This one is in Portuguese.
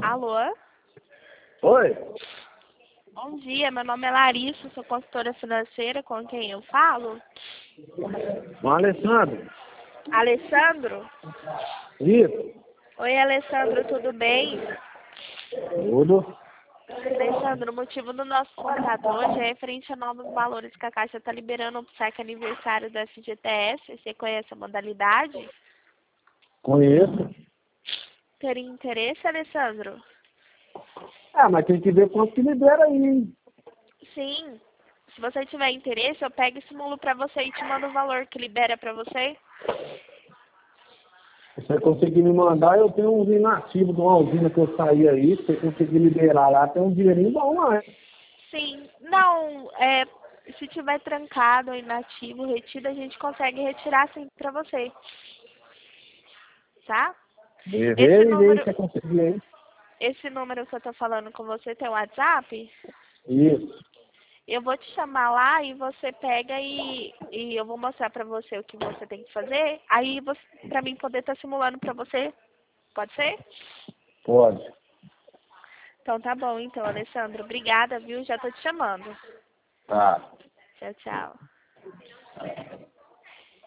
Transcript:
Alô? Oi? Bom dia, meu nome é Larissa, sou consultora financeira, com quem eu falo? Com o Alessandro. Alessandro? Isso. Oi, Alessandro, tudo bem? Tudo. Alessandro, o motivo do nosso contato hoje é referente a novos valores que a Caixa está liberando para o saque aniversário do FGTS. Você conhece a modalidade? Conheço. Teria interesse, Alessandro? Ah, mas tem que ver quanto que libera aí, hein? Sim. Se você tiver interesse, eu pego e simulo para você e te mando o valor que libera para você. Se você conseguir me mandar, eu tenho uns inativos de uma usina que eu saí aí. Se você conseguir liberar lá, tem um dinheirinho bom lá, hein? Sim. Não, se tiver trancado ou inativo, retido, a gente consegue retirar sim para você. Tá? Vê Esse e vê se número, você conseguir aí. esse número que eu tô falando com você tem WhatsApp? Isso. Eu vou te chamar lá e você pega e eu vou mostrar pra você o que você tem que fazer. Aí você, pra mim poder estar simulando pra você. Pode ser? Pode. Então tá bom, então, Alessandro. Obrigada, viu? Já tô te chamando. Tá. Tchau, tchau.